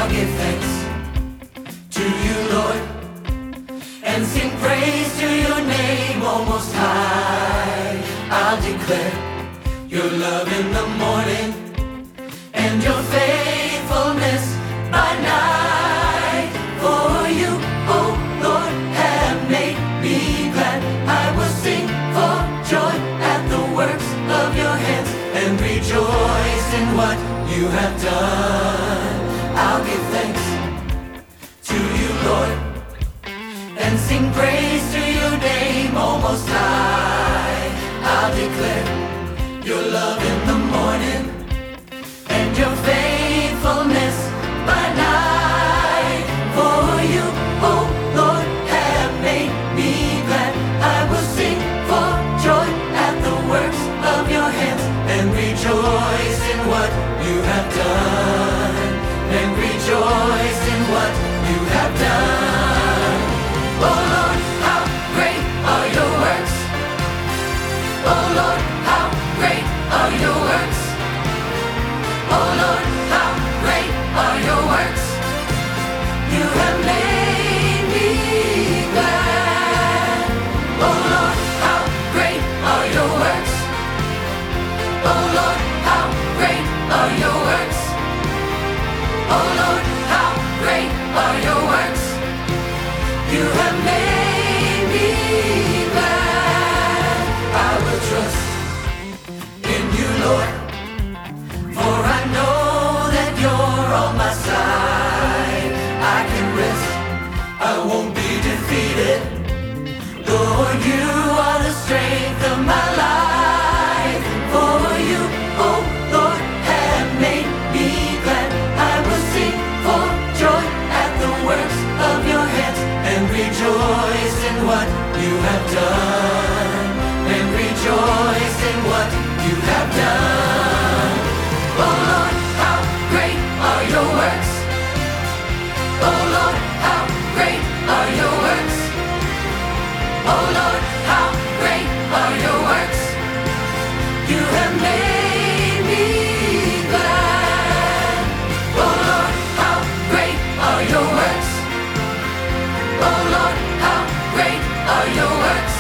I'll give thanks to you, Lord, and sing praise to your name, O Most High. I'll declare your love in the morning and your faithfulness by night. For you, oh Lord, have made me glad. I will sing for joy at the works of your hands and rejoice in what you have done. I'll give thanks to you, Lord, and sing praise to your name, O Most High. I'll declare your love in the morning and your faithfulness by night. For you, oh Lord, have made me glad. I will sing for joy at the works of your hands and rejoice in what you have done. And rejoice in what you have done. Oh Lord, how great are your works. Oh Lord, how great are your works. Oh Lord, how great are your works. You have made me glad. Oh Lord, how great are your works. Oh Lord, how great are your works. Oh Lord, how great are your works. You have made me glad. I will trust in you, Lord, for I know that you're on my side. I can rest, I won't be defeated. Lord, you are the strength of my life. For you, oh Lord, have made me glad. I will sing for joy at the works of your hands and rejoice in what you have done. And rejoice in what you have done. Oh Lord, how great are your works. Oh Lord, how great are your works. Oh Lord, how great are your works. You have made me glad. Oh Lord, how great are your works. Oh Lord, how great are your works.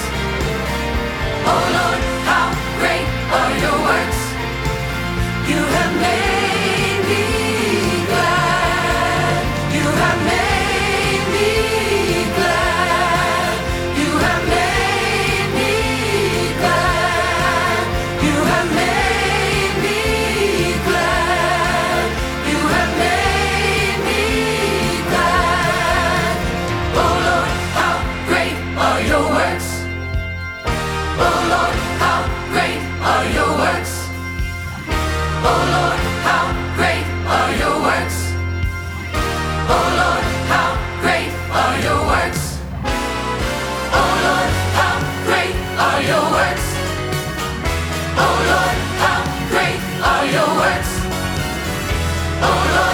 Oh Lord, how great are your works. You have made me glad. You have made me glad. You have made me glad. You have made me glad. You have made me glad. Oh Lord, how great are your works. Oh Lord, how great are your works. Oh Lord, how great are your works. Oh Lord, how great are your works. Oh Lord, how great are your works. Oh Lord, how great are your works. Oh Lord,